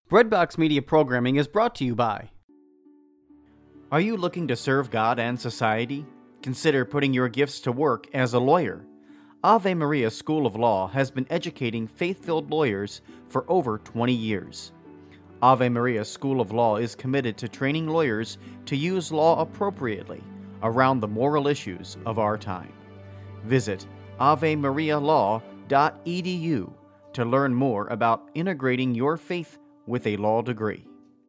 Breadbox Media Programming is brought to you by... Are you looking to serve God and society? Consider putting your gifts to work as a lawyer. Ave Maria School of Law has been educating faith-filled lawyers for over 20 years. Ave Maria School of Law is committed to training lawyers to use law appropriately around the moral issues of our time. Visit avemarialaw.edu to learn more about integrating your faith with a law degree.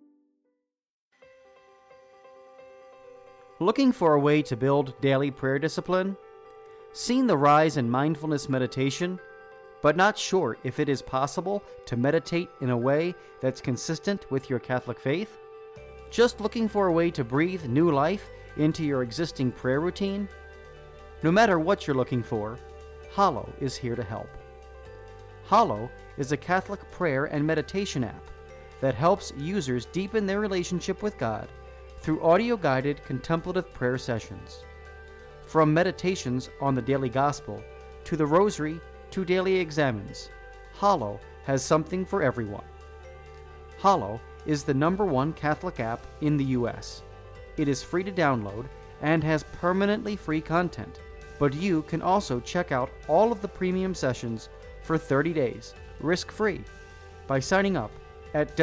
Looking for a way to build daily prayer discipline? Seen the rise in mindfulness meditation, but not sure if it is possible to meditate in a way that's consistent with your Catholic faith? Just looking for a way to breathe new life into your existing prayer routine? No matter what you're looking for, Hallow is here to help. Hallow is a Catholic prayer and meditation app that helps users deepen their relationship with God through audio-guided contemplative prayer sessions. From meditations on the daily gospel to the rosary to daily examens, Hallow has something for everyone. Hallow is the #1 Catholic app in the U.S. It is free to download and has permanently free content, but you can also check out all of the premium sessions for 30 days, risk-free, by signing up at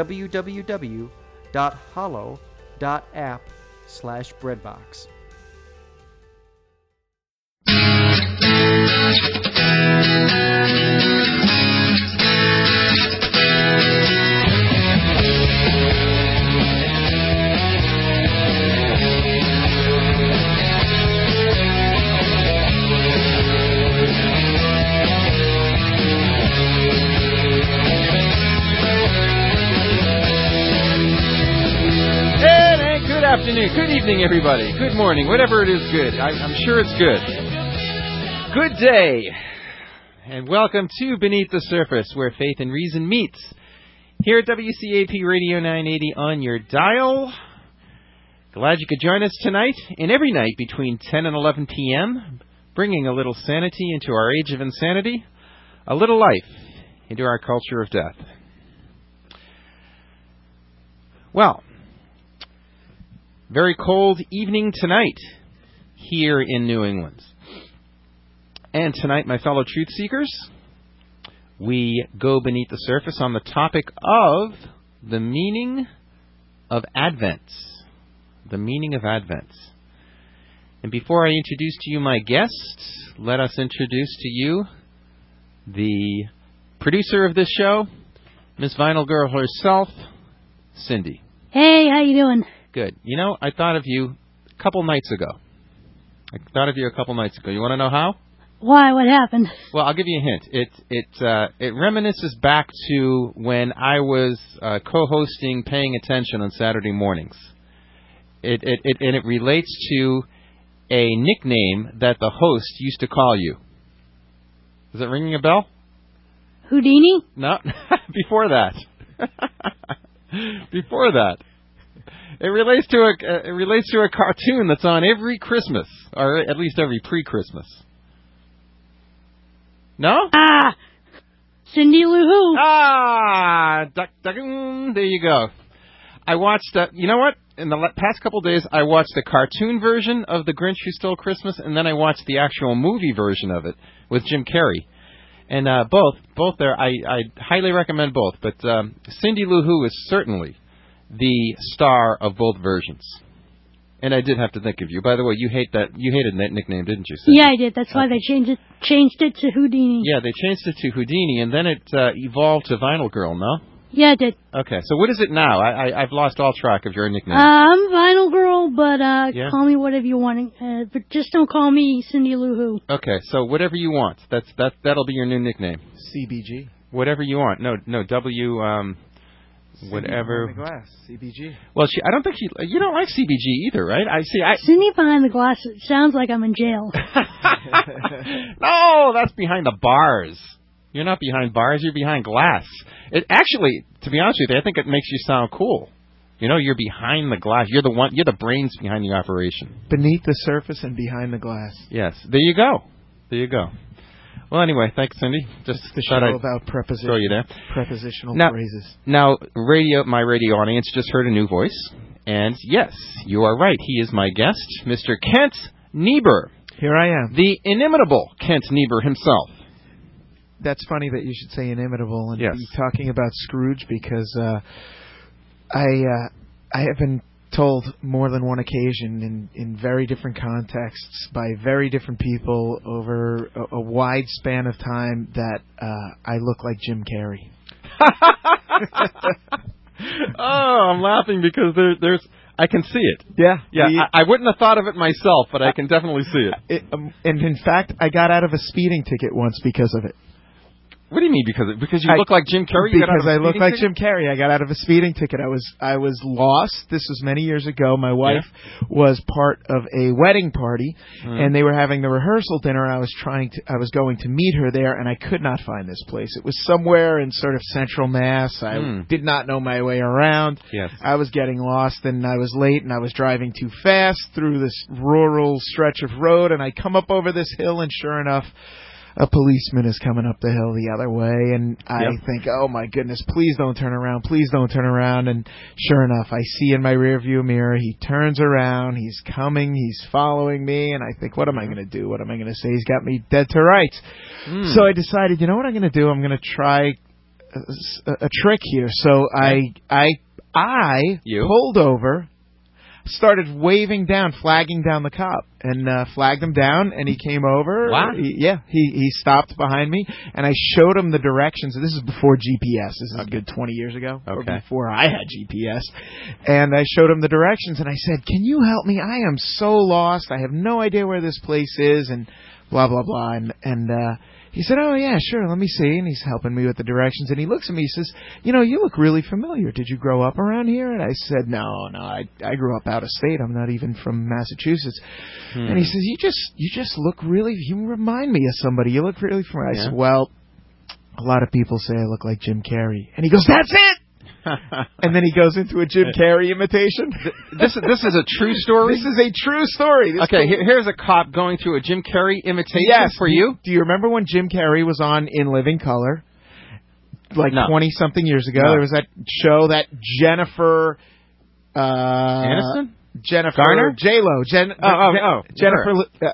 www.hallow.app/breadbox. Good afternoon, good evening, everybody. Good morning, whatever it is good. I'm sure it's good. Good day, and welcome to Beneath the Surface, where faith and reason meets. Here at WCAP Radio 980 on your dial. Glad you could join us tonight and every night between 10 and 11 p.m., bringing a little sanity into our age of insanity, a little life into our culture of death. Well, very cold evening tonight here in New England. And tonight, my fellow truth seekers, we go beneath the surface on the topic of the meaning of Advent. The meaning of Advent. And before I introduce to you my guests, let us introduce to you the producer of this show, Miss Vinyl Girl herself, Cindy. Hey, how you doing? Good. You know, I thought of you a couple nights ago. You want to know how? Why? What happened? Well, I'll give you a hint. It reminisces back to when I was co-hosting Paying Attention on Saturday mornings. It relates to a nickname that the host used to call you. Is it ringing a bell? Houdini? No, before that. Before that. It relates to a cartoon that's on every Christmas, or at least every pre-Christmas. No? Cindy Lou Who. There you go. I watched, you know what? In the past couple days, I watched the cartoon version of The Grinch Who Stole Christmas, and then I watched the actual movie version of it with Jim Carrey. And both there, I highly recommend both. But Cindy Lou Who is certainly the star of both versions. And I did have to think of you. By the way, you hated that nickname, didn't you, Cindy? Yeah, I did. That's why they changed it to Houdini. Yeah, they changed it to Houdini, and then it evolved to Vinyl Girl, no? Yeah, it did. Okay, so what is it now? I've lost all track of your nickname. I'm Vinyl Girl, but yeah? Call me whatever you want. But just don't call me Cindy Lou Who. Okay, so whatever you want. That'll be your new nickname. CBG. Whatever you want. No, W. Whatever. Behind the glass, CBG. Well, I don't think you don't like CBG either, right? Cindy behind the glass. It sounds like I'm in jail. No, that's behind the bars. You're not behind bars. You're behind glass. It actually, to be honest with you, I think it makes you sound cool. You know, you're behind the glass. You're the brains behind the operation. Beneath the surface and behind the glass. Yes. There you go. Well, anyway, thanks, Cindy. Just the thought show I'd about throw you there. prepositional Now- phrases. Now, my radio audience just heard a new voice, and yes, you are right. He is my guest, Mr. Kent Niebuhr, Here I am. the inimitable Kent Niebuhr himself. That's funny that you should say inimitable and Yes. be talking about Scrooge because I have been told more than one occasion in very different contexts by very different people over a wide span of time that I look like Jim Carrey. Oh, I'm laughing because there's I can see it. Yeah. Yeah, I wouldn't have thought of it myself, but I can definitely see it. And in fact, I got out of a speeding ticket once because of it. What do you mean because you look like Jim Carrey? You got out of Because a I look speeding like ticket? Jim Carrey. I got out of a speeding ticket. I was lost. This was many years ago. My wife was part of a wedding party, and they were having the rehearsal dinner. I was going to meet her there, and I could not find this place. It was somewhere in sort of central Mass. I did not know my way around. Yes. I was getting lost, and I was late, and I was driving too fast through this rural stretch of road, and I come up over this hill, and sure enough, a policeman is coming up the hill the other way, and I think, oh my goodness, please don't turn around, please don't turn around. And sure enough, I see in my rearview mirror, he turns around, he's coming, he's following me, and I think, what am I going to do? What am I going to say? He's got me dead to rights. So I decided, you know what I'm going to do? I'm going to try a trick here. So I pulled over, started waving down, flagging down the cop, and flagged him down, and he came over. Wow. He stopped behind me, and I showed him the directions. This is before GPS. This is a good 20 years ago, or before I had GPS. And I showed him the directions, and I said, can you help me? I am so lost. I have no idea where this place is, and blah, blah, blah. And he said, oh, yeah, sure, let me see. And he's helping me with the directions. And he looks at me, he says, you know, you look really familiar. Did you grow up around here? And I said, no, I grew up out of state. I'm not even from Massachusetts. And he says, you just look really, you remind me of somebody. You look really familiar. I said, well, a lot of people say I look like Jim Carrey. And he goes, that's it! And then he goes into a Jim Carrey imitation. This is a true story? This is a true story. Here's a cop going through a Jim Carrey imitation for you. Do you remember when Jim Carrey was on In Living Color? Like 20-something years ago. No. There was that show that Jennifer... Aniston? Jennifer Garner? J-Lo. Jennifer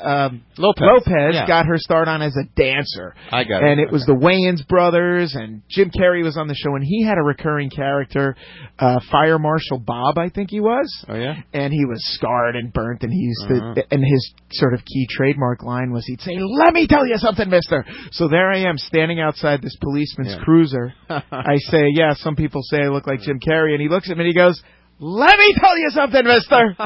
Lopez got her start on as a dancer. I got it. And it was the Wayans brothers, and Jim Carrey was on the show, and he had a recurring character, Fire Marshal Bob, I think he was. Oh, yeah? And he was scarred and burnt, and he used to, and his sort of key trademark line was he'd say, let me tell you something, mister. So there I am, standing outside this policeman's cruiser. I say, yeah, some people say I look like Jim Carrey, and he looks at me and he goes, let me tell you something, mister.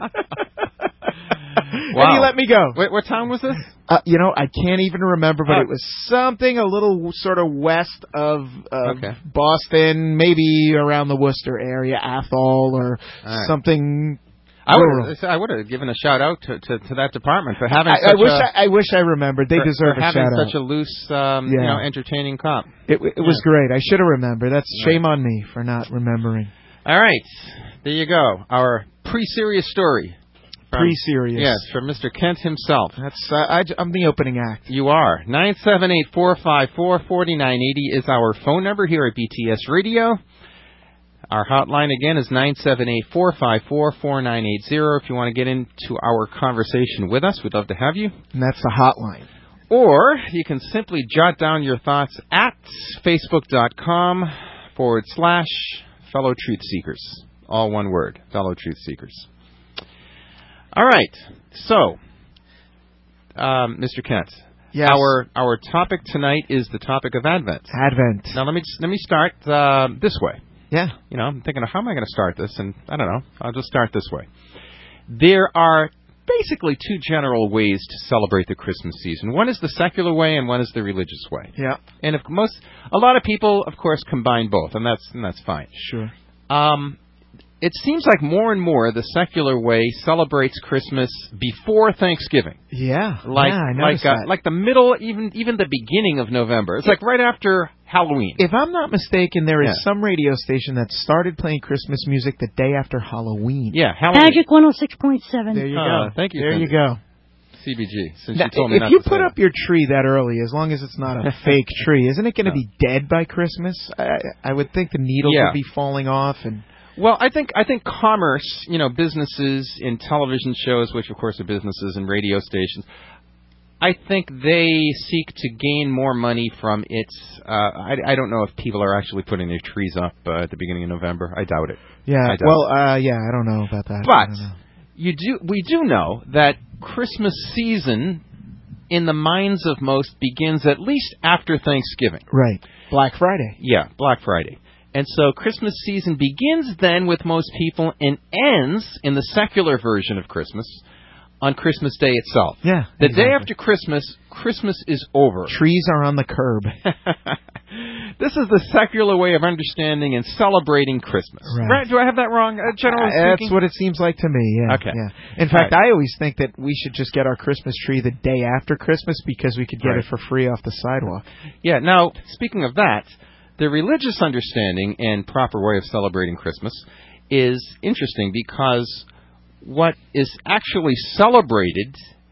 And he let me go. Wait, what time was this? You know, I can't even remember, but it was something a little sort of west of Boston, maybe around the Worcester area, Athol or something. I would have given a shout out to that department for having. I wish I remembered. They deserve a shout out. Having such a loose, entertaining cop. It was great. I should have remembered. That's shame on me for not remembering. All right, there you go. Our pre-serious story. Pre-serious. Yes, from Mr. Kent himself. That's I'm the opening act. You are. 978-454-4980 is our phone number here at BTS Radio. Our hotline again is 978-454-4980. If you want to get into our conversation with us, we'd love to have you. And that's the hotline. Or you can simply jot down your thoughts at facebook.com/Fellow Truth Seekers. All one word, Fellow Truth Seekers. All right. So, Mr. Kent. Yes. Our topic tonight is the topic of Advent. Advent. Now let me start this way. Yeah. You know, I'm thinking, how am I going to start this? And I don't know. I'll just start this way. There are basically two general ways to celebrate the Christmas season. One is the secular way, and one is the religious way. Yeah. And a lot of people, of course, combine both, and that's fine. Sure. It seems like more and more the secular way celebrates Christmas before Thanksgiving. Yeah. I noticed that. Like the middle, even the beginning of November. It's like right after Halloween. If I'm not mistaken, there is some radio station that started playing Christmas music the day after Halloween. Yeah, Halloween. Magic 106.7. There you go. Thank you. There you go. CBG, since you told me if not you to put say up your tree that early, as long as it's not a fake tree, isn't it going to be dead by Christmas? I would think the needles would be falling off. And well, I think commerce, businesses in television shows, which of course are businesses, and radio stations, I think they seek to gain more money from its. I don't know if people are actually putting their trees up at the beginning of November. I doubt it. Yeah. I don't know about that. But we do know that Christmas season, in the minds of most, begins at least after Thanksgiving. Right. Black Friday. Yeah, Black Friday. And so Christmas season begins then with most people and ends in the secular version of Christmas on Christmas Day itself. Yeah. The day after Christmas is over. Trees are on the curb. This is the secular way of understanding and celebrating Christmas. Right? Do I have that wrong, generally speaking? That's what it seems like to me, yeah. Okay. Yeah. In fact, I always think that we should just get our Christmas tree the day after Christmas because we could get it for free off the sidewalk. Yeah, now, speaking of that, the religious understanding and proper way of celebrating Christmas is interesting because what is actually celebrated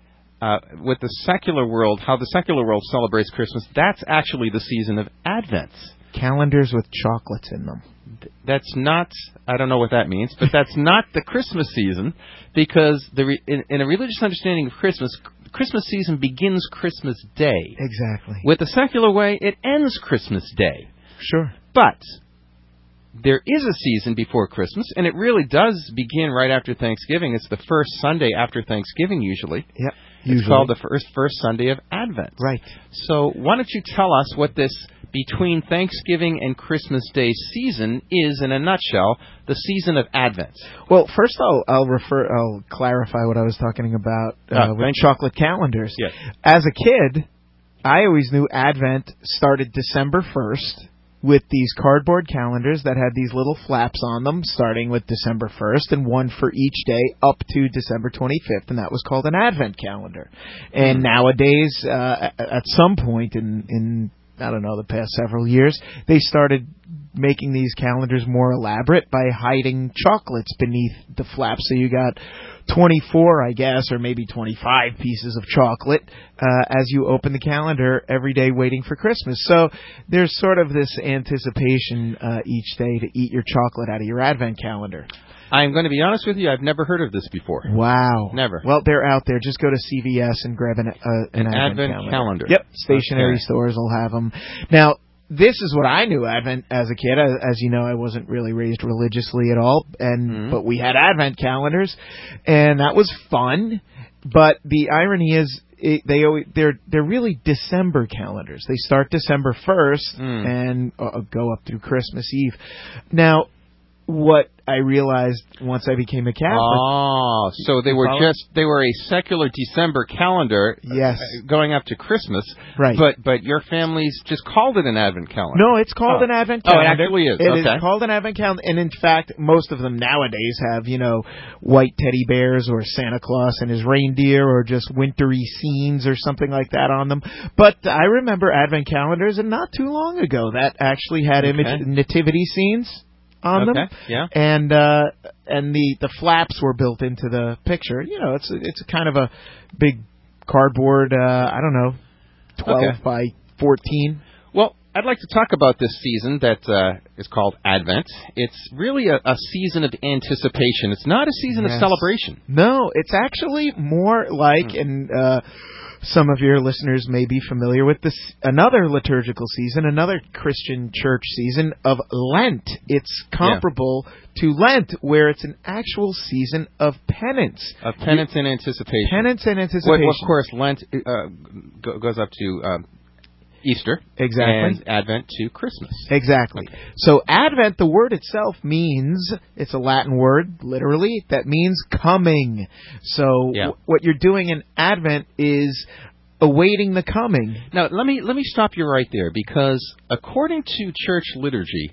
with the secular world, how the secular world celebrates Christmas, that's actually the season of Advent. Calendars with chocolates in them. That's not, I don't know what that means, but that's not the Christmas season because in a religious understanding of Christmas season begins Christmas Day. Exactly. With the secular way, it ends Christmas Day. Sure. But there is a season before Christmas, and it really does begin right after Thanksgiving. It's the first Sunday after Thanksgiving, usually. Yep. It's called the first Sunday of Advent. Right. So why don't you tell us what this between Thanksgiving and Christmas Day season is, in a nutshell, the season of Advent? Well, first I'll clarify what I was talking about with chocolate calendars. Yes. As a kid, I always knew Advent started December 1st. With these cardboard calendars that had these little flaps on them, starting with December 1st, and one for each day up to December 25th, and that was called an Advent calendar. And nowadays, at some point in I don't know, the past several years, they started making these calendars more elaborate by hiding chocolates beneath the flaps. So you got 24, I guess, or maybe 25 pieces of chocolate as you open the calendar every day waiting for Christmas. So there's sort of this anticipation each day to eat your chocolate out of your Advent calendar. I'm going to be honest with you, I've never heard of this before. Wow. Never. Well, they're out there. Just go to CVS and grab an Advent calendar. Yep. Stationary stores will have them. Now, this is what I knew Advent as a kid. As you know, I wasn't really raised religiously at all, but we had Advent calendars, and that was fun. But the irony is, they're really December calendars. They start December 1st and go up through Christmas Eve. Now, what I realized once I became a Catholic. Oh, so they were a secular December calendar going up to Christmas. Right. But your family's just called it an Advent calendar. No, it's called an Advent calendar. Oh, it actually is. It is called an Advent calendar. And in fact, most of them nowadays have, white teddy bears or Santa Claus and his reindeer or just wintry scenes or something like that on them. But I remember Advent calendars, and not too long ago, that actually had nativity scenes on them, and the flaps were built into the picture. It's a kind of a big cardboard, 12 by 14. Well, I'd like to talk about this season that is called Advent. It's really a season of anticipation. It's not a season of celebration. No, it's actually more like, and some of your listeners may be familiar with this, another liturgical season, another Christian church season of Lent. It's comparable to Lent, where it's an actual season of penance. Of penance and anticipation. Penance and anticipation. Well, of course, Lent goes up to Easter. Exactly. And Advent to Christmas. Exactly. Okay. So Advent, the word itself means, it's a Latin word, literally, that means coming. So what you're doing in Advent is awaiting the coming. Now, let me stop you right there, because according to church liturgy,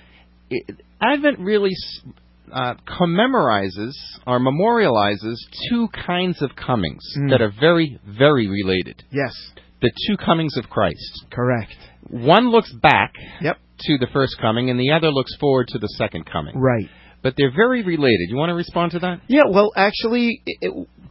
Advent really commemorizes or memorializes two kinds of comings that are very, very related. Yes. The two comings of Christ. Correct. One looks back to the first coming, and the other looks forward to the second coming. Right. But they're very related. You want to respond to that? Yeah, well, actually,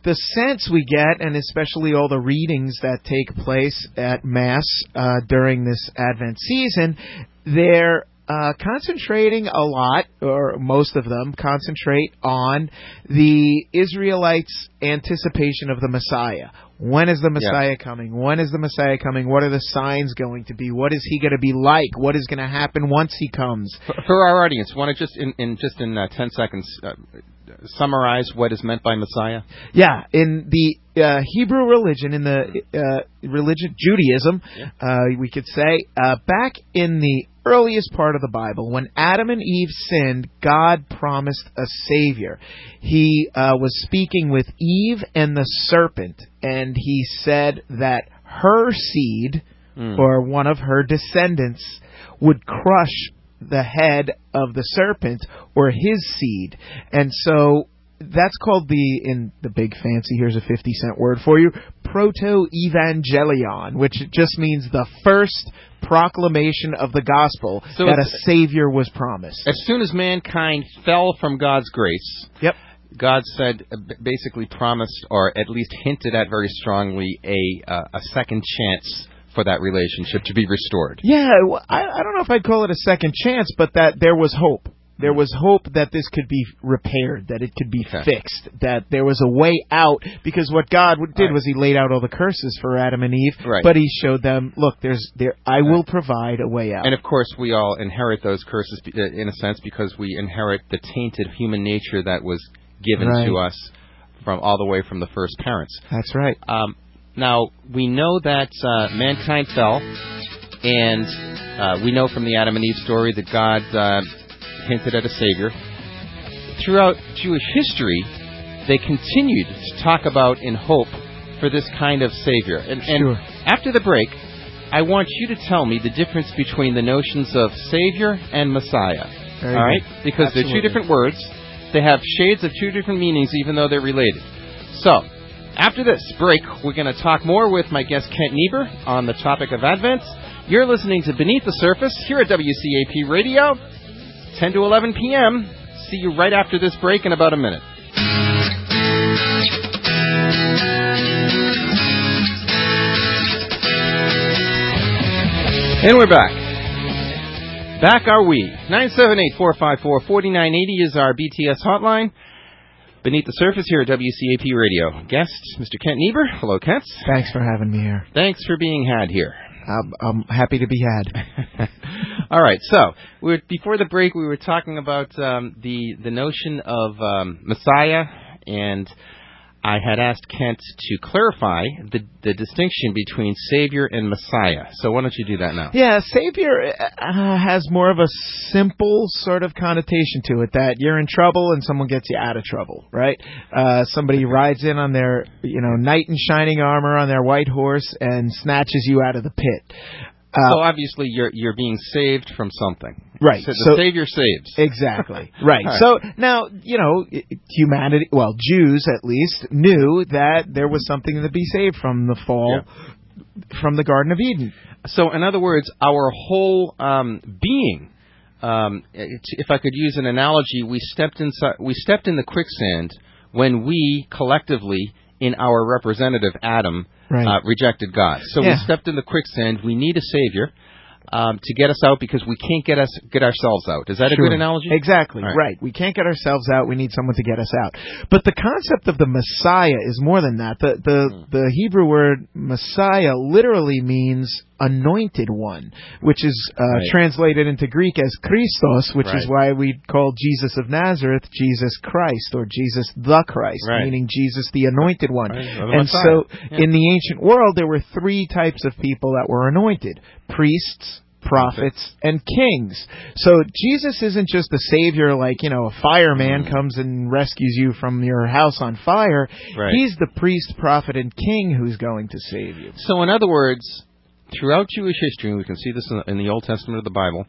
the sense we get, and especially all the readings that take place at Mass during this Advent season, they're concentrating a lot, or most of them concentrate on the Israelites' anticipation of the Messiah. When is the Messiah coming? When is the Messiah coming? What are the signs going to be? What is he going to be like? What is going to happen once he comes? For our audience, want to just in 10 seconds summarize what is meant by Messiah? Yeah, in the Hebrew religion, in the religion Judaism, we could say, back in the earliest part of the Bible, when Adam and Eve sinned, God promised a Savior. He was speaking with Eve and the serpent, and he said that her seed, or one of her descendants, would crush the head of the serpent, or his seed. And so that's called in the big fancy, here's a 50-cent word for you, proto-evangelion, which just means the first proclamation of the gospel, so that a Savior was promised. As soon as mankind fell from God's grace, God said, basically promised, or at least hinted at very strongly, a second chance for that relationship to be restored. Yeah, I don't know if I'd call it a second chance, but that there was hope. There was hope that this could be repaired, that it could be fixed, that there was a way out, because what God did was he laid out all the curses for Adam and Eve, but he showed them, look, I will provide a way out. And of course, we all inherit those curses in a sense because we inherit the tainted human nature that was given to us from all the way from the first parents. That's right. Now, we know that mankind fell, and we know from the Adam and Eve story that God hinted at a Savior. Throughout Jewish history, they continued to talk about in hope for this kind of Savior. And after the break, I want you to tell me the difference between the notions of Savior and Messiah. All right? Because they're two different words. They have shades of two different meanings, even though they're related. So, after this break, we're going to talk more with my guest Kent Niebuhr on the topic of Advent. You're listening to Beneath the Surface here at WCAP Radio, 10 to 11 p.m. See you right after this break in about a minute. And we're back. Back are we. 978-454-4980 is our BTS hotline. Beneath the Surface here at WCAP Radio. Guest, Mr. Kent Niebuhr. Hello, Kent. Thanks for having me here. Thanks for being had here. I'm happy to be had. All right. So, before the break, we were talking about the notion of Messiah, and I had asked Kent to clarify the distinction between Savior and Messiah. So why don't you do that now? Yeah, Savior has more of a simple sort of connotation to it, that you're in trouble and someone gets you out of trouble, right? Somebody rides in on their knight in shining armor on their white horse and snatches you out of the pit. So obviously you're being saved from something. Right. So the Savior saves. Exactly. Right. So now, humanity, well, Jews at least, knew that there was something to be saved from the fall from the Garden of Eden. So in other words, our whole being, if I could use an analogy, we stepped in the quicksand when we collectively, in our representative Adam, rejected God. So we stepped in the quicksand. We need a Savior to get us out because we can't get ourselves out. Is that a good analogy? Exactly. Right. We can't get ourselves out. We need someone to get us out. But the concept of the Messiah is more than that. The Hebrew word Messiah literally means anointed one, which is translated into Greek as Christos, which is why we call Jesus of Nazareth Jesus Christ, or Jesus the Christ, meaning Jesus the anointed one. And so in the ancient world, there were three types of people that were anointed: priests, prophets, and kings. So Jesus isn't just a savior like, a fireman comes and rescues you from your house on fire. He's the priest, prophet, and king who's going to save you. So in other words, throughout Jewish history, and we can see this in the Old Testament of the Bible,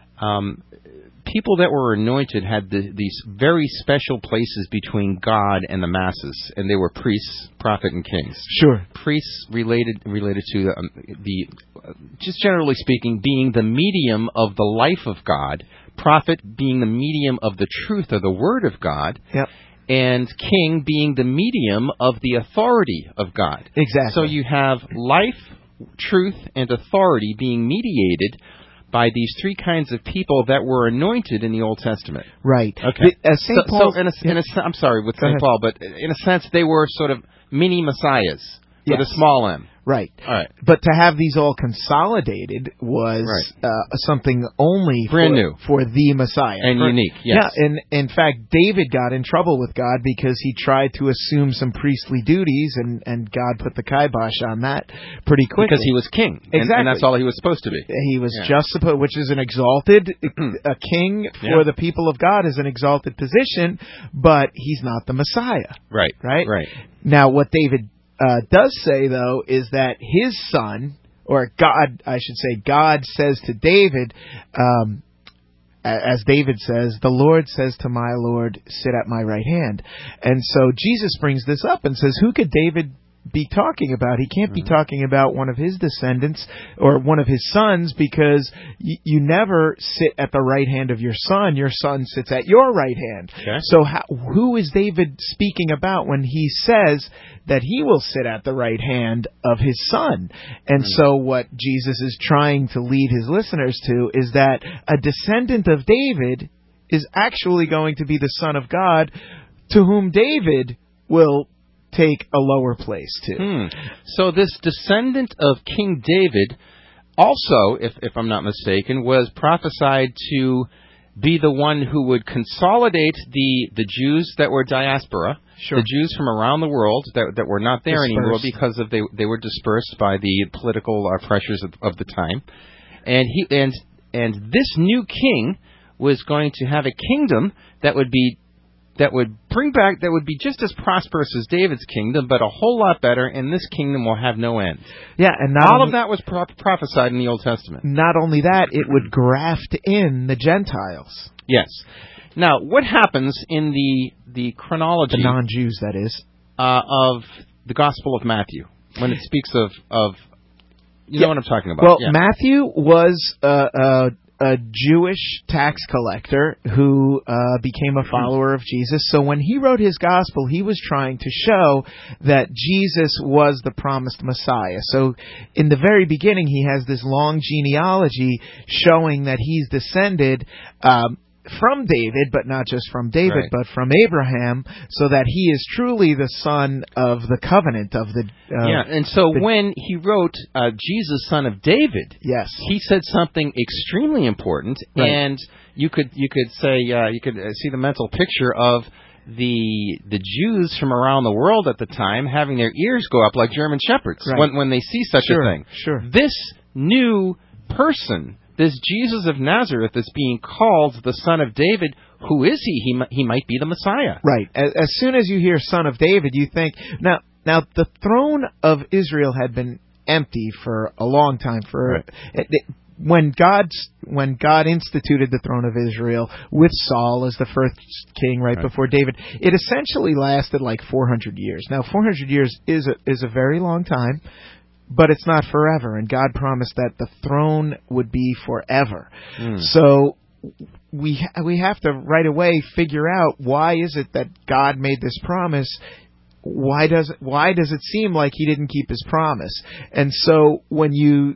people that were anointed had these very special places between God and the masses, and they were priests, prophet, and kings. Sure. Priests related to just generally speaking, being the medium of the life of God, prophet being the medium of the truth or the Word of God, and king being the medium of the authority of God. Exactly. So you have life, truth, and authority being mediated by these three kinds of people that were anointed in the Old Testament. Right. Okay. St. Paul. I'm sorry with St. Paul, but in a sense they were sort of mini messiahs with a small m. Right. All right. But to have these all consolidated was something only brand new for the Messiah. And unique, yes. Yeah, and in fact, David got in trouble with God because he tried to assume some priestly duties, and God put the kibosh on that pretty quickly. Because he was king. Exactly. And that's all he was supposed to be. He was just supposed, which is an exalted, a king for the people of God is an exalted position, but he's not the Messiah. Right. Right? Right. Now, what David does say, though, is that his son, or God, I should say, God says to David, as David says, the Lord says to my Lord, sit at my right hand. And so Jesus brings this up and says, who could David be talking about? He can't be talking about one of his descendants or one of his sons, because you never sit at the right hand of your son. Your son sits at your right hand. Okay. So who is David speaking about when he says that he will sit at the right hand of his son? And so what Jesus is trying to lead his listeners to is that a descendant of David is actually going to be the Son of God, to whom David will take a lower place to. So this descendant of King David also, if I'm not mistaken, was prophesied to be the one who would consolidate the Jews that were diaspora, the Jews from around the world that were not there anymore because of they were dispersed by the political pressures of the time. And this new king was going to have a kingdom that would be just as prosperous as David's kingdom, but a whole lot better, and this kingdom will have no end. Yeah, and all of that was prophesied in the Old Testament. Not only that, it would graft in the Gentiles. Yes. Now, what happens in the chronology... The non-Jews, that is. Of the Gospel of Matthew, when it speaks of you know what I'm talking about. Well, Matthew was a Jewish tax collector who became a follower of Jesus. So when he wrote his gospel, he was trying to show that Jesus was the promised Messiah. So in the very beginning, he has this long genealogy showing that he's descended from David, but not just from David, but from Abraham, so that he is truly the son of the covenant of the... and so when he wrote Jesus, son of David, he said something extremely important, and you could say, you could see the mental picture of the Jews from around the world at the time having their ears go up like German shepherds when they see such a thing. This new person, this Jesus of Nazareth, is being called the Son of David. Who is he? He might be the Messiah. Right. As soon as you hear Son of David, you think... Now the throne of Israel had been empty for a long time. When God instituted the throne of Israel with Saul as the first king before David, it essentially lasted like 400 years. Now, 400 years is a very long time, but it's not forever, and God promised that the throne would be forever. So we have to right away figure out, why is it that God made this promise? Why does it seem like he didn't keep his promise? And so when you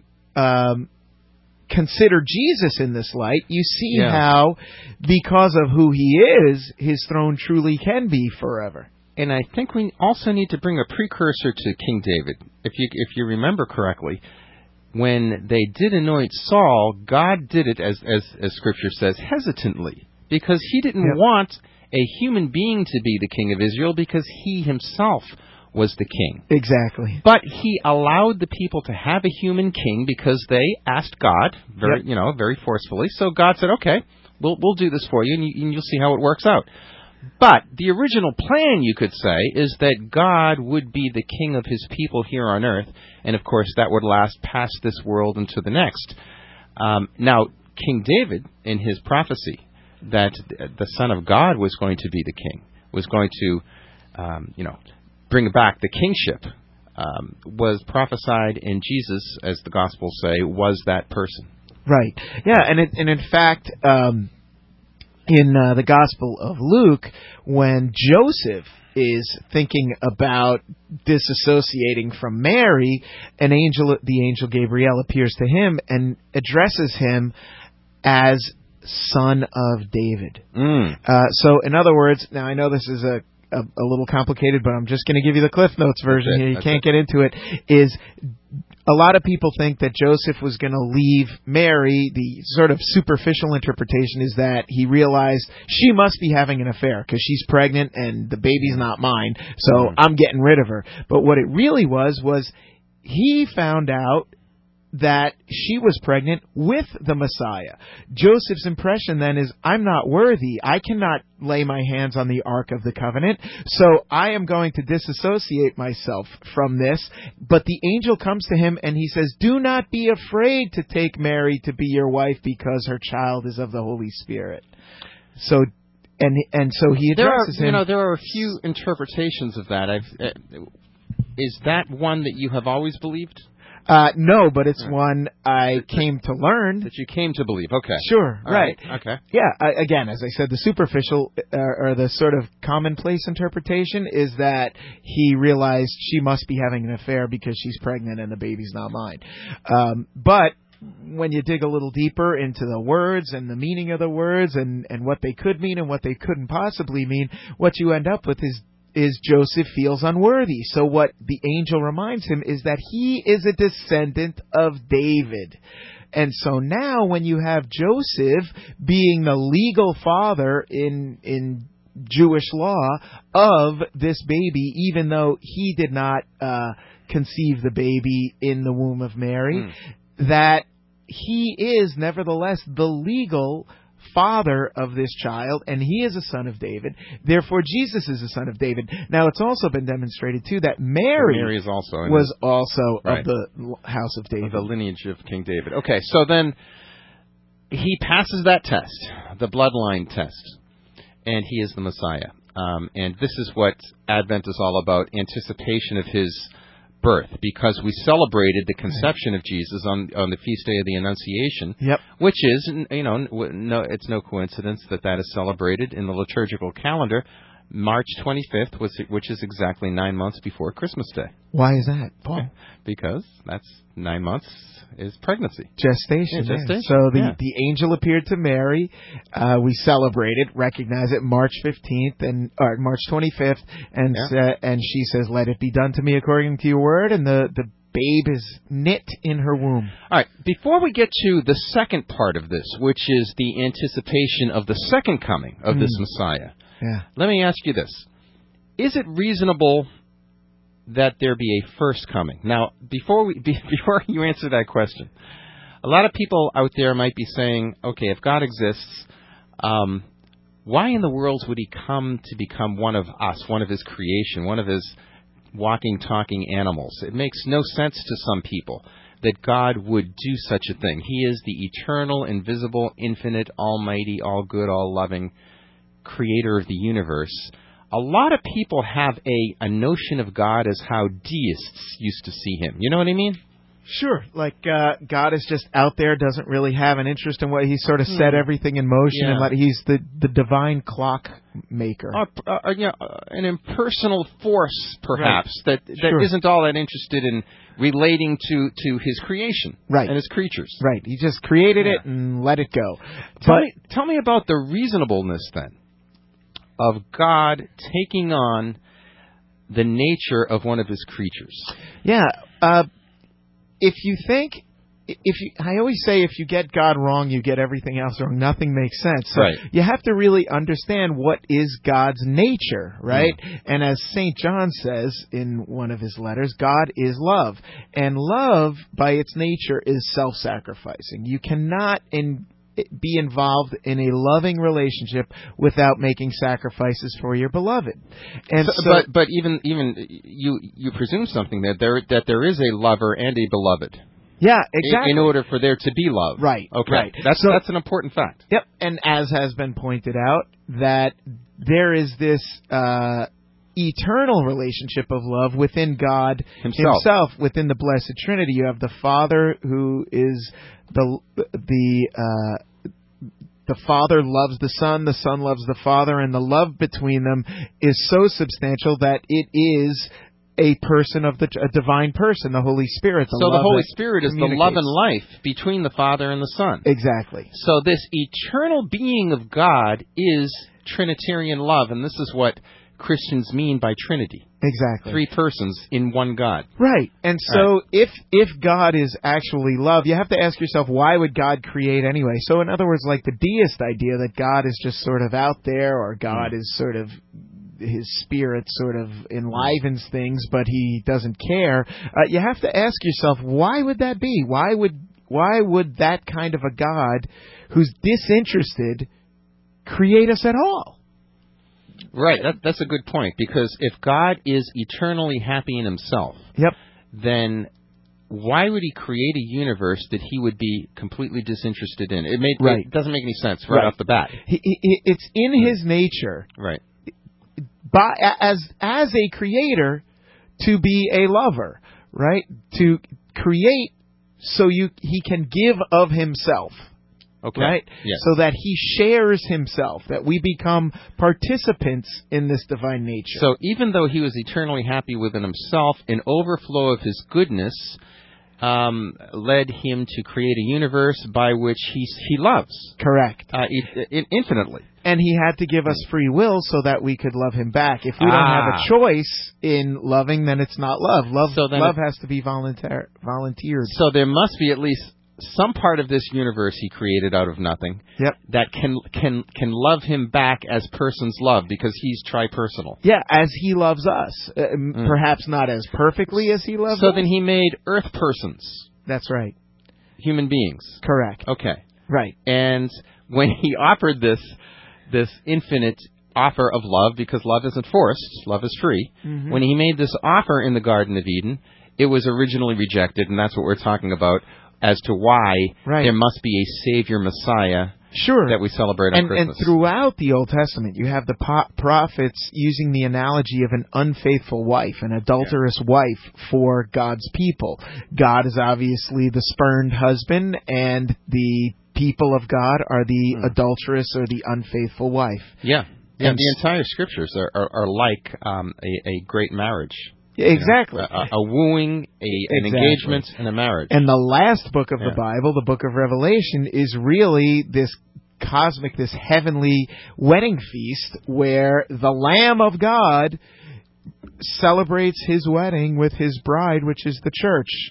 consider Jesus in this light, you see how, because of who he is, his throne truly can be forever. And I think we also need to bring a precursor to King David. If you remember correctly, when they did anoint Saul, God did it, as Scripture says, hesitantly, because he didn't want a human being to be the king of Israel, because he himself was the king. Exactly. But he allowed the people to have a human king because they asked God very forcefully. So God said, "Okay, we'll do this for you, and you'll see how it works out." But the original plan, you could say, is that God would be the king of his people here on earth, and of course that would last past this world into the next. Now, King David, in his prophecy that the Son of God was going to be the king, was going to, bring back the kingship, was prophesied in Jesus, as the Gospels say, was that person. Right. Yeah, and in fact... in the Gospel of Luke, when Joseph is thinking about disassociating from Mary, the angel Gabriel appears to him and addresses him as Son of David. So, in other words, now I know this is a little complicated, but I'm just going to give you the Cliff Notes version here. You can't get into it. Is a lot of people think that Joseph was going to leave Mary. The sort of superficial interpretation is that he realized she must be having an affair because she's pregnant and the baby's not mine, so I'm getting rid of her. But what it really was he found out that she was pregnant with the Messiah. Joseph's impression then is, I'm not worthy. I cannot lay my hands on the Ark of the Covenant, so I am going to disassociate myself from this. But the angel comes to him and he says, do not be afraid to take Mary to be your wife because her child is of the Holy Spirit. So, and so he addresses him. There are a few interpretations of that. Is that one that you have always believed? No, but it's one I came to learn. That you came to believe, okay. Sure, right. Okay. Yeah, again, as I said, the superficial or the sort of commonplace interpretation is that he realized she must be having an affair because she's pregnant and the baby's not mine. But when you dig a little deeper into the words and the meaning of the words and what they could mean and what they couldn't possibly mean, what you end up with is Joseph feels unworthy. So what the angel reminds him is that he is a descendant of David. And so now when you have Joseph being the legal father in Jewish law of this baby, even though he did not conceive the baby in the womb of Mary, that he is nevertheless the legal father of this child, and he is a son of David. Therefore, Jesus is a son of David. Now, it's also been demonstrated, too, that Mary is also was also of the house of David. Of the lineage of King David. Okay, so then he passes that test, the bloodline test, and he is the Messiah. And this is what Advent is all about, anticipation of his birth, because we celebrated the conception of Jesus on the feast day of the Annunciation, which is, it's no coincidence that is celebrated in the liturgical calendar March 25th, which is exactly 9 months before Christmas Day. Why is that, Paul? Because that's 9 months is pregnancy. Gestation. Yeah, gestation. So the angel appeared to Mary. We celebrated, recognize it, March 15th or March 25th, and she says, "Let it be done to me according to your word." And the babe is knit in her womb. All right. Before we get to the second part of this, which is the anticipation of the second coming of this Messiah, let me ask you this: is it reasonable that there be a first coming? Now, before you answer that question, a lot of people out there might be saying, okay, if God exists, why in the world would he come to become one of us, one of his creation, one of his walking, talking animals? It makes no sense to some people that God would do such a thing. He is the eternal, invisible, infinite, almighty, all good, all loving creator of the universe. A lot of people have a notion of God as how deists used to see him. You know what I mean? Sure. Like God is just out there, doesn't really have an interest in what he sort of set everything in motion, and he's the divine clock maker. An impersonal force, perhaps, that isn't all that interested in relating to his creation and his creatures. Right. He just created it and let it go. Tell me about the reasonableness, then, of God taking on the nature of one of his creatures. Yeah. If you think, I always say, if you get God wrong, you get everything else wrong. Nothing makes sense. So you have to really understand what is God's nature, right? And as St. John says in one of his letters, God is love. And love, by its nature, is self-sacrificing. You cannot be involved in a loving relationship without making sacrifices for your beloved. And but even you presume something that there is a lover and a beloved. Yeah, exactly. In order for there to be love. Right. Okay. Right. That's an important fact. Yep. And as has been pointed out, that there is this eternal relationship of love within God himself, within the Blessed Trinity. You have the Father, who is the Father loves the Son loves the Father, and the love between them is so substantial that it is a divine person, the Holy Spirit. So the Holy Spirit is the love and life between the Father and the Son. Exactly. So this eternal being of God is Trinitarian love, and this is what Christians mean by Trinity. Exactly. 3 persons in one God. Right. And so if God is actually love, you have to ask yourself, why would God create anyway? So in other words, like the deist idea that God is just sort of out there, or God is sort of, his spirit sort of enlivens things, but he doesn't care. You have to ask yourself, why would that be? Why would that kind of a God who's disinterested create us at all? Right, that's a good point, because if God is eternally happy in himself, then why would he create a universe that he would be completely disinterested in? It doesn't make any sense right off the bat. It's in his nature. Right. As a creator, to be a lover, right? To create so he can give of himself. Okay. Right? Yes. So that he shares himself, that we become participants in this divine nature. So even though he was eternally happy within himself, an overflow of his goodness led him to create a universe by which he loves. Correct. Infinitely. And he had to give us free will so that we could love him back. If we don't have a choice in loving, then it's not love. Love has to be volunteered. So there must be at least some part of this universe he created out of nothing that can love him back as persons love, because he's tripersonal. Yeah, as he loves us. Perhaps not as perfectly as he loves us. So then he made earth persons. That's right. Human beings. Correct. Okay. Right. And when he offered this infinite offer of love, because love isn't forced, love is free, when he made this offer in the Garden of Eden, it was originally rejected, and that's what we're talking about, as to why there must be a Savior Messiah that we celebrate on Christmas. And throughout the Old Testament, you have the prophets using the analogy of an unfaithful wife, an adulterous wife for God's people. God is obviously the spurned husband, and the people of God are the adulterous or the unfaithful wife. Yeah. And the entire Scriptures are like a great marriage. Exactly. A wooing, an engagement, and a marriage. And the last book of the Bible, the book of Revelation, is really this cosmic, this heavenly wedding feast where the Lamb of God celebrates his wedding with his bride, which is the church.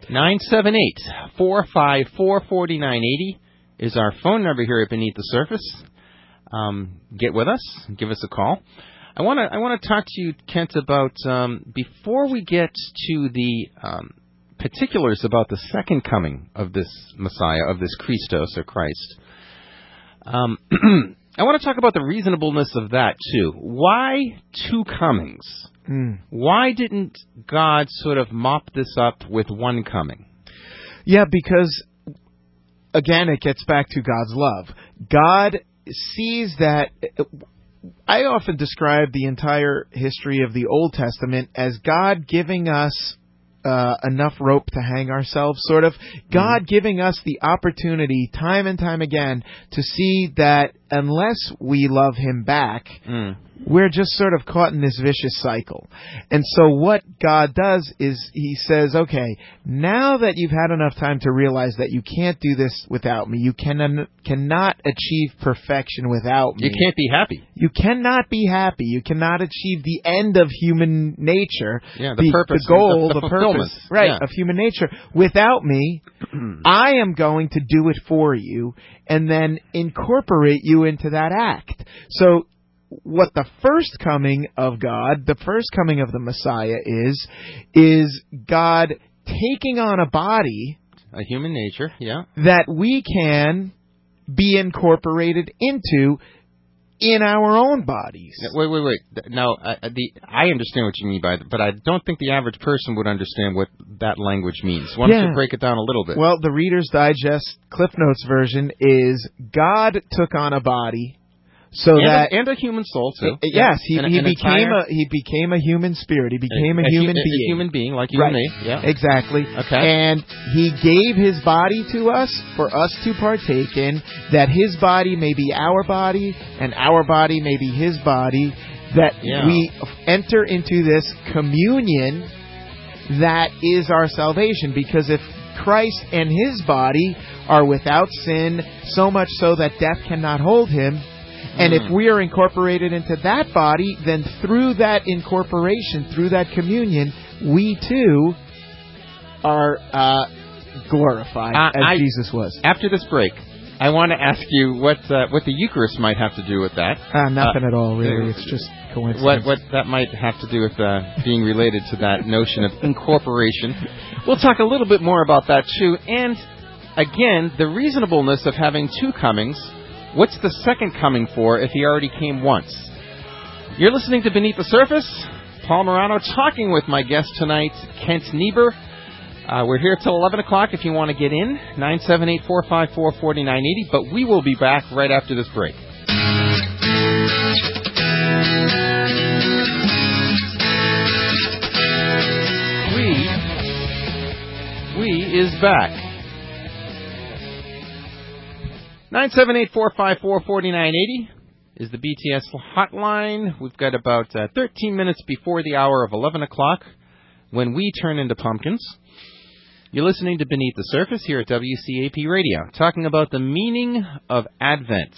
978-454-4980 is our phone number here at Beneath the Surface. Get with us. Give us a call. I want to talk to you, Kent, about, before we get to the particulars about the second coming of this Messiah, of this Christos, or Christ, I want to talk about the reasonableness of that, too. Why 2 comings? Why didn't God sort of mop this up with one coming? Yeah, because, again, it gets back to God's love. God sees that... I often describe the entire history of the Old Testament as God giving us enough rope to hang ourselves, sort of. God giving us the opportunity time and time again to see that unless we love him back, we're just sort of caught in this vicious cycle. And so what God does is he says, okay, now that you've had enough time to realize that you can't do this without me, you cannot achieve perfection without me. You can't be happy. You cannot be happy. You cannot achieve the end of human nature. Yeah, the purpose. The goal, the purpose, of human nature. Without me, I am going to do it for you and then incorporate you into that act. So what the first coming of God, the first coming of the Messiah is God taking on a body, a human nature, that we can be incorporated into in our own bodies. Wait. Now, I understand what you mean by that, but I don't think the average person would understand what that language means. Why don't you break it down a little bit? Well, the Reader's Digest Cliff Notes version is God took on a body and a human soul too. Yes, he became a human spirit. He became a human being. A human being like you and me. Yeah, exactly. Okay, and he gave his body to us for us to partake in, that his body may be our body, and our body may be his body. That we enter into this communion that is our salvation. Because if Christ and his body are without sin, so much so that death cannot hold him. And if we are incorporated into that body, then through that incorporation, through that communion, we too are glorified as Jesus was. After this break, I want to ask you what the Eucharist might have to do with that. Nothing at all, really. It's just coincidence. What that might have to do with being related to that notion of incorporation. We'll talk a little bit more about that too. And again, the reasonableness of having two comings. What's the second coming for if he already came once? You're listening to Beneath the Surface. Paul Morano talking with my guest tonight, Kent Niebuhr. We're here till 11 o'clock if you want to get in, 978-454-4980. But we will be back right after this break. We is back. 978-454-4980 is the BTS hotline. We've got about 13 minutes before the hour of 11 o'clock when we turn into pumpkins. You're listening to Beneath the Surface here at WCAP Radio, talking about the meaning of Advent.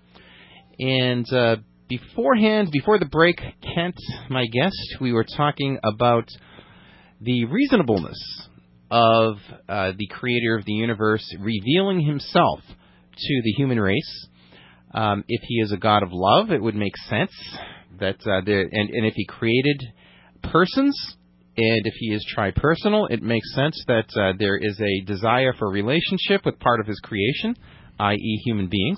And before the break, Kent, my guest, we were talking about the reasonableness of the creator of the universe revealing himself to the human race. If he is a God of love, it would make sense that and if he created persons, and if he is tripersonal, it makes sense that there is a desire for relationship with part of his creation, i.e. human beings.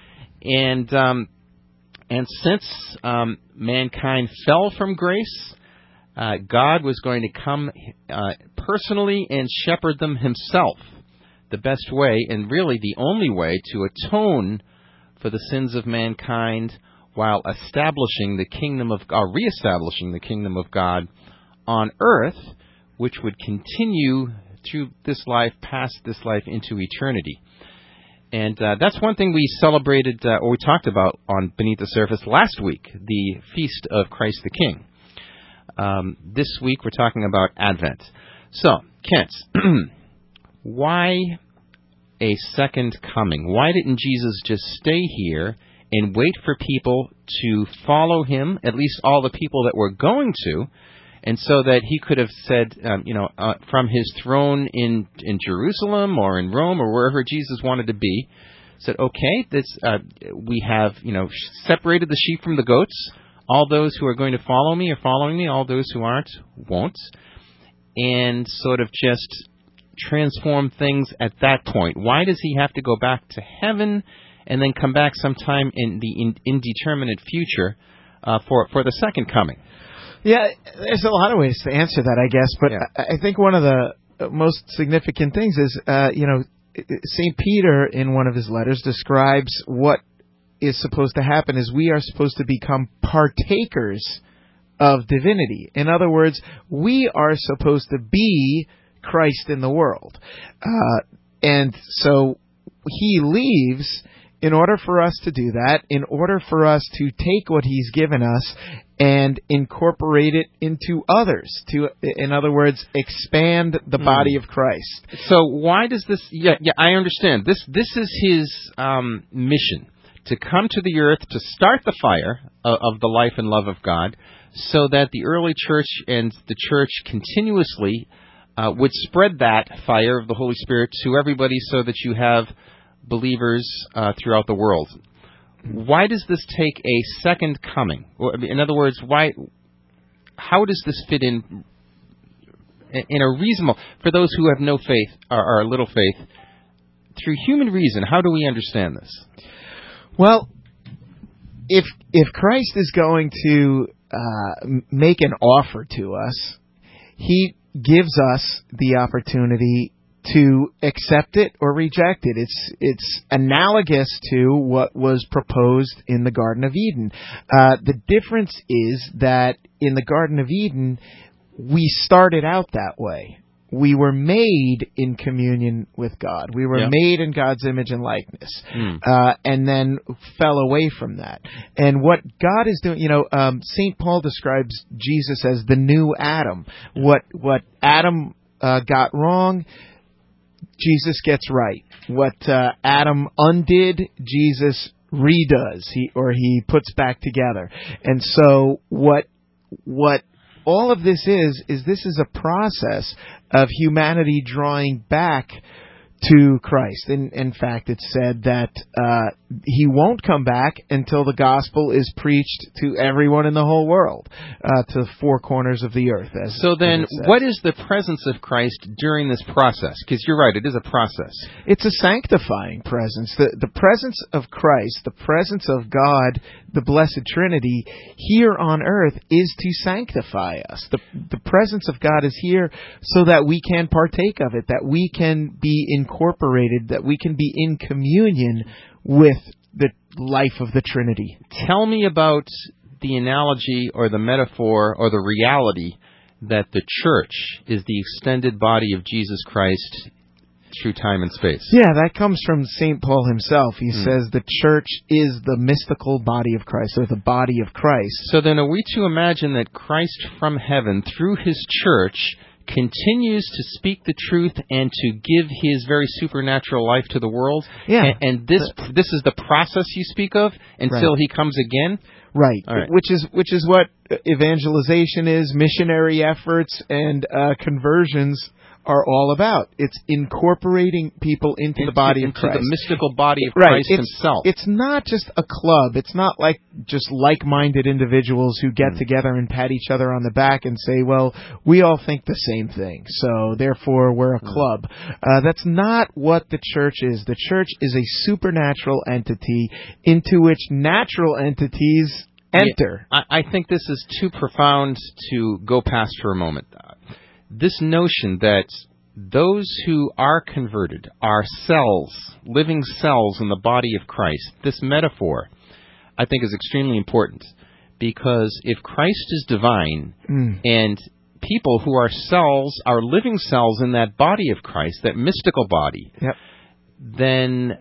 And since mankind fell from grace, God was going to come personally and shepherd them himself. The best way, and really the only way, to atone for the sins of mankind while establishing the kingdom of God, reestablishing the kingdom of God on earth, which would continue through this life, past this life, into eternity. And that's one thing we celebrated, or we talked about on Beneath the Surface last week, the Feast of Christ the King. This week we're talking about Advent. So, Kent, why a second coming? Why didn't Jesus just stay here and wait for people to follow him, at least all the people that were going to, and so that he could have said, from his throne in Jerusalem or in Rome or wherever Jesus wanted to be, said, okay, we have separated the sheep from the goats. All those who are going to follow me are following me. All those who aren't won't. And sort of just transform things at that point. Why does he have to go back to heaven and then come back sometime in the indeterminate future for the second coming? Yeah, there's a lot of ways to answer that, I guess. But I think one of the most significant things is, St. Peter in one of his letters describes what is supposed to happen is we are supposed to become partakers of divinity. In other words, we are supposed to be Christ in the world. And so he leaves in order for us to do that, in order for us to take what he's given us and incorporate it into others, to, in other words, expand the body of Christ. So why does this... Yeah, I understand. This is his mission, to come to the earth, to start the fire of the life and love of God, so that the early church and the church continuously would spread that fire of the Holy Spirit to everybody, so that you have believers throughout the world. Why does this take a second coming? In other words, how does this fit in a reasonable, for those who have no faith or little faith, through human reason? How do we understand this? Well, if Christ is going to make an offer to us, he gives us the opportunity to accept it or reject it. It's analogous to what was proposed in the Garden of Eden. The difference is that in the Garden of Eden, we started out that way. We were made in communion with God. We were made in God's image and likeness, and then fell away from that. And what God is doing, St. Paul describes Jesus as the new Adam. What Adam got wrong, Jesus gets right. What Adam undid, Jesus redoes. He puts back together. And so what all of this is this is a process of humanity drawing back to Christ. In fact, it's said that he won't come back until the gospel is preached to everyone in the whole world, to the four corners of the earth. So then, what is the presence of Christ during this process? Because you're right, it is a process. It's a sanctifying presence. The presence of Christ, the presence of God, the Blessed Trinity, here on earth is to sanctify us. The presence of God is here so that we can partake of it, that we can be incorporated, that we can be in communion with the life of the Trinity. Tell me about the analogy or the metaphor or the reality that the church is the extended body of Jesus Christ through time and space. Yeah, that comes from St. Paul himself. He says the church is the mystical body of Christ, or the body of Christ. So then are we to imagine that Christ from heaven, through his church, continues to speak the truth and to give his very supernatural life to the world? Yeah. And this is the process you speak of until he comes again? Right. All right. Which is what evangelization is, missionary efforts, and conversions are all about. It's incorporating people into the body of Christ. Into the mystical body of Christ himself. It's not just a club. It's not like just like-minded individuals who get together and pat each other on the back and say, well, we all think the same thing, so therefore we're a club. That's not what the church is. The church is a supernatural entity into which natural entities enter. I think this is too profound to go past for a moment. This notion that those who are converted are cells, living cells in the body of Christ, this metaphor, I think is extremely important. Because if Christ is divine and people who are cells are living cells in that body of Christ, that mystical body, then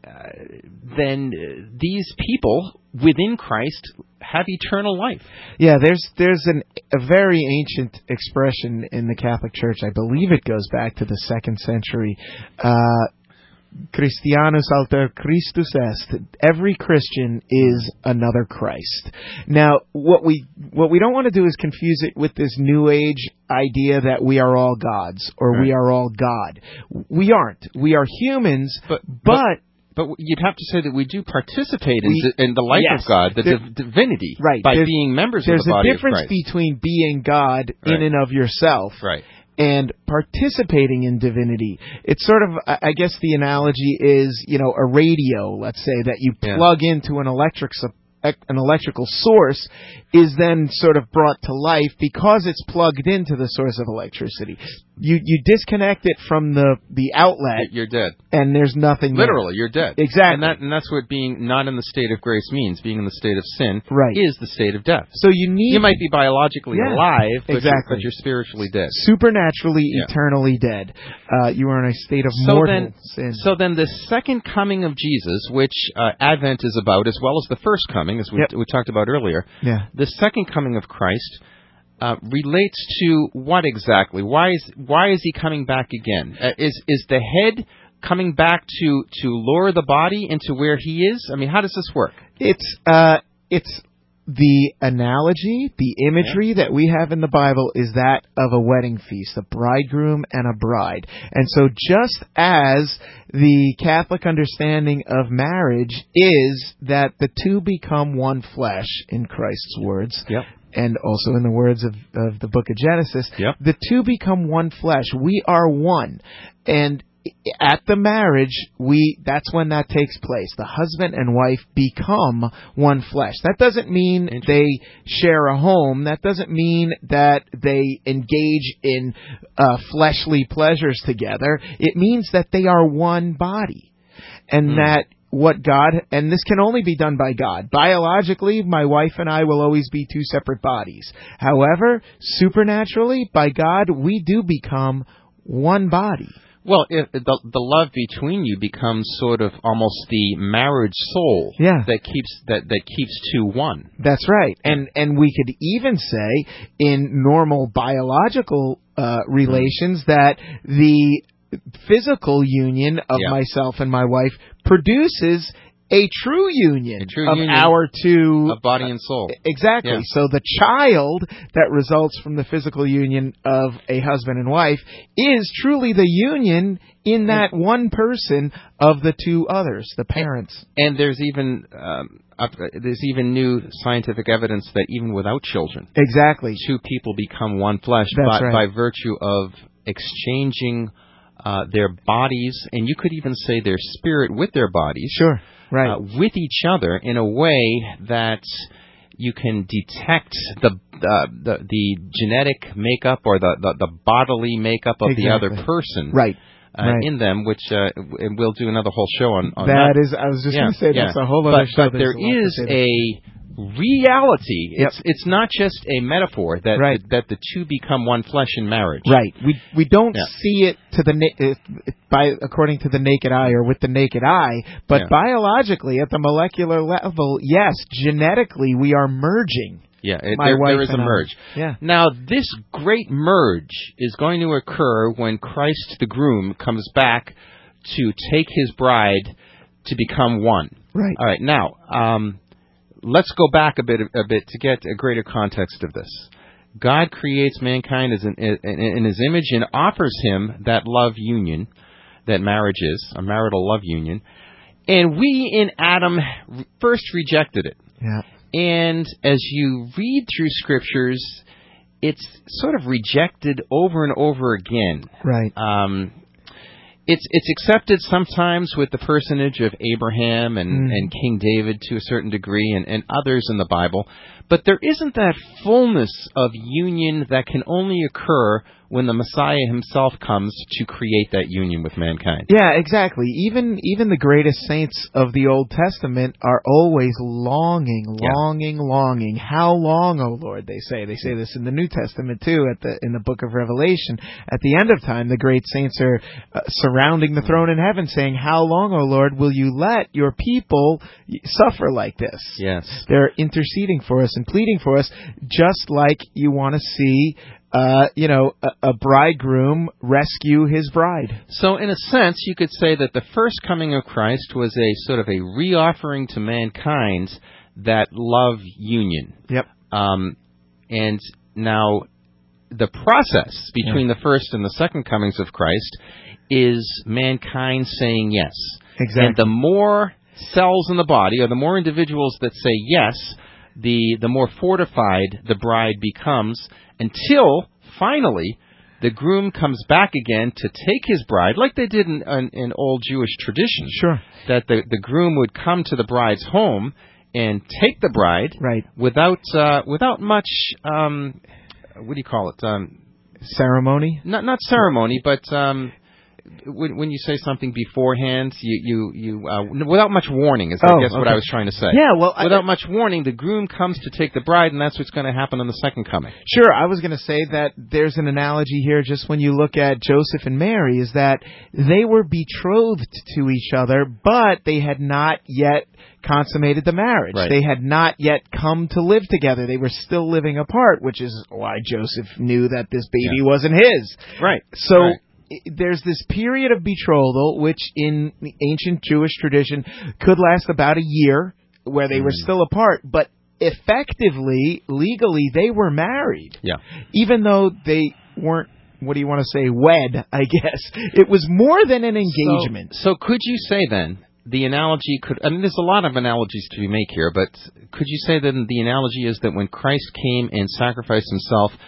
these people within Christ have eternal life. Yeah, there's a very ancient expression in the Catholic Church. I believe it goes back to the 2nd century. Christianus alter Christus est. Every Christian is another Christ. Now, what we don't want to do is confuse it with this New Age idea that we are all gods or we are all God. We aren't. We are humans, But you'd have to say that we do participate in the life of God, the divinity, by being members of the body of Christ. There's a difference between being God in and of yourself and participating in divinity. It's sort of, I guess the analogy is, a radio, let's say, that you plug into an electrical source is then sort of brought to life because it's plugged into the source of electricity. You disconnect it from the outlet. You're dead. And there's nothing Literally, there. You're dead. Exactly. And that's what being not in the state of grace means. Being in the state of sin is the state of death. So you might be biologically alive, but you're spiritually dead. Supernaturally, eternally dead. You are in a state of mortal sin. So then the second coming of Jesus, which Advent is about, as well as the first coming, as we talked about earlier, the second coming of Christ relates to what exactly? Why is he coming back again? Is the head coming back to lure the body into where he is? I mean, how does this work? It's the analogy, the imagery that we have in the Bible is that of a wedding feast, a bridegroom and a bride. And so just as the Catholic understanding of marriage is that the two become one flesh, in Christ's words, and also in the words of the book of Genesis, the two become one flesh. We are one. And at the marriage, that's when that takes place. The husband and wife become one flesh. That doesn't mean they share a home. That doesn't mean that they engage in fleshly pleasures together. It means that they are one body. And that what God, and this can only be done by God. Biologically, my wife and I will always be two separate bodies. However, supernaturally, by God, we do become one body. Well, the love between you becomes sort of almost the marriage soul that keeps two one. That's right. And we could even say in normal biological relations that the physical union of myself and my wife produces a true union of our two... of body and soul. Exactly. Yeah. So the child that results from the physical union of a husband and wife is truly the union in that one person of the two others, the parents. And there's even new scientific evidence that even without children... Exactly. Two people become one flesh by virtue of exchanging their bodies, and you could even say their spirit with their bodies. Sure. Right. With each other in a way that you can detect the genetic makeup or the bodily makeup of the other person. Right. In them, which and we'll do another whole show on that. That is, I was just going to say that's a whole other show. But there is a reality. It's not just a metaphor that the two become one flesh in marriage. Right. We don't see it according to the naked eye or with the naked eye, but biologically at the molecular level, yes, genetically we are merging. Yeah, there is a merge. Yeah. Now, this great merge is going to occur when Christ the groom comes back to take his bride to become one. Right. All right. Now, let's go back a bit to get a greater context of this. God creates mankind in his image and offers him that love union that marriage is, a marital love union. And we in Adam first rejected it. Yeah. And as you read through scriptures, it's sort of rejected over and over again. Right. It's accepted sometimes with the personage of Abraham and King David to a certain degree and others in the Bible. But there isn't that fullness of union that can only occur when the Messiah himself comes to create that union with mankind. Yeah, exactly. Even the greatest saints of the Old Testament are always longing. How long, O Lord, they say. They say this in the New Testament too, in the book of Revelation. At the end of time, the great saints are surrounding the throne in heaven saying, how long, O Lord, will you let your people suffer like this? Yes. They're interceding for us and pleading for us, just like you want to see a bridegroom rescue his bride. So in a sense, you could say that the first coming of Christ was a sort of a reoffering to mankind that love union. Yep. And now the process between the first and the second comings of Christ is mankind saying yes. Exactly. And the more cells in the body, or the more individuals that say yes, the more fortified the bride becomes, until finally the groom comes back again to take his bride, like they did in old Jewish tradition. Sure. That the groom would come to the bride's home and take the bride, right, without much what do you call it? Ceremony? Not ceremony, but when you say something beforehand, you without much warning is what I was trying to say. Yeah, well, without much warning, the groom comes to take the bride, and that's what's going to happen on the second coming. Sure, I was going to say that there's an analogy here. Just when you look at Joseph and Mary, is that they were betrothed to each other, but they had not yet consummated the marriage. Right. They had not yet come to live together. They were still living apart, which is why Joseph knew that this baby wasn't his. Right. So. Right. There's this period of betrothal, which in the ancient Jewish tradition could last about a year, where they were still apart, but effectively, legally, they were married. Yeah. Even though they weren't, what do you want to say, wed, I guess. It was more than an engagement. So could you say then, the analogy there's a lot of analogies to be made here, but could you say that the analogy is that when Christ came and sacrificed himself,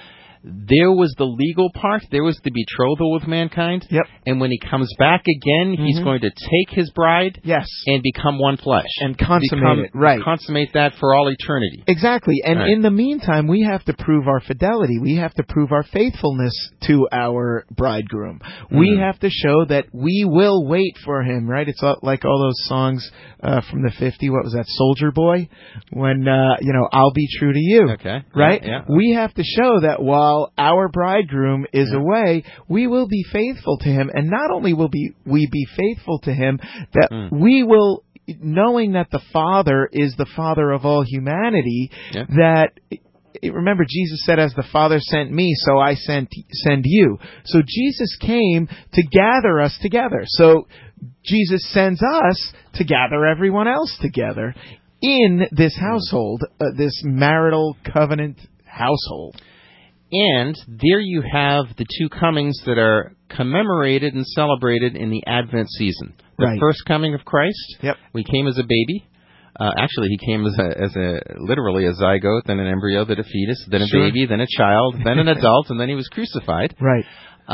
There was the legal part. There was the betrothal with mankind. Yep. And when he comes back again, he's going to take his bride and become one flesh. And consummate it. Right. Consummate that for all eternity. Exactly. And in the meantime, we have to prove our fidelity. We have to prove our faithfulness to our bridegroom. We have to show that we will wait for him, right? It's like all those songs from the 50s. What was that, Soldier Boy? When, I'll be true to you. Okay. Right? Yeah. We have to show that while our bridegroom is away, we will be faithful to him. And not only will we be faithful to him, that we will, knowing that the Father is the Father of all humanity, that... Remember, Jesus said, as the Father sent me, so I send you. So Jesus came to gather us together. So Jesus sends us to gather everyone else together in this household, this marital covenant household. And there you have the two comings that are commemorated and celebrated in the Advent season. The first coming of Christ, we came as a baby. Actually, he came as literally a zygote, then an embryo, then a fetus, then a baby, then a child, then an adult, and then he was crucified. Right.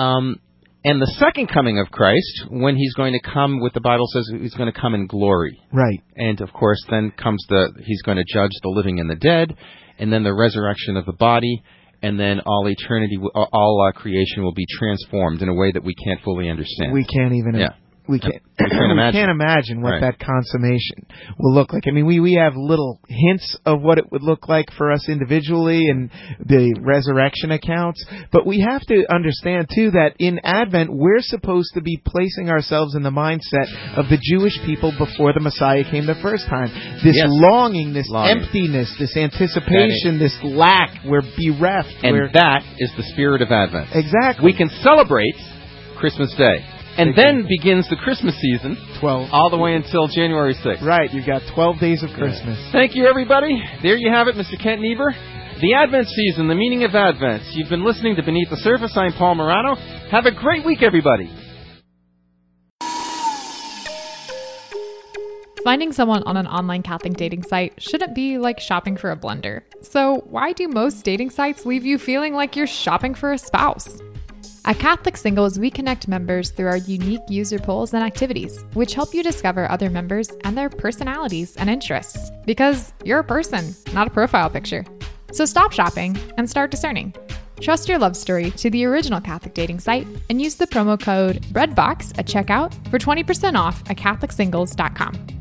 And the second coming of Christ, when he's going to come, what the Bible says, he's going to come in glory. Right. And, of course, then comes he's going to judge the living and the dead, and then the resurrection of the body, and then all eternity, all creation will be transformed in a way that we can't fully understand. We can't even... We can't imagine what that consummation will look like. I mean, we have little hints of what it would look like for us individually and the resurrection accounts. But we have to understand, too, that in Advent, we're supposed to be placing ourselves in the mindset of the Jewish people before the Messiah came the first time. This longing, this emptiness, this anticipation, this lack. We're bereft. And that is the spirit of Advent. Exactly. We can celebrate Christmas Day. And then begins the Christmas season, 12, all the way until January 6th. Right, you've got 12 days of Christmas. Thank you, everybody. There you have it, Mr. Kent Niebuhr. The Advent season, the meaning of Advent. You've been listening to Beneath the Surface. I'm Paul Morano. Have a great week, everybody. Finding someone on an online Catholic dating site shouldn't be like shopping for a blender. So why do most dating sites leave you feeling like you're shopping for a spouse? At Catholic Singles, we connect members through our unique user polls and activities, which help you discover other members and their personalities and interests. Because you're a person, not a profile picture. So stop shopping and start discerning. Trust your love story to the original Catholic dating site and use the promo code BREADBOX at checkout for 20% off at CatholicSingles.com.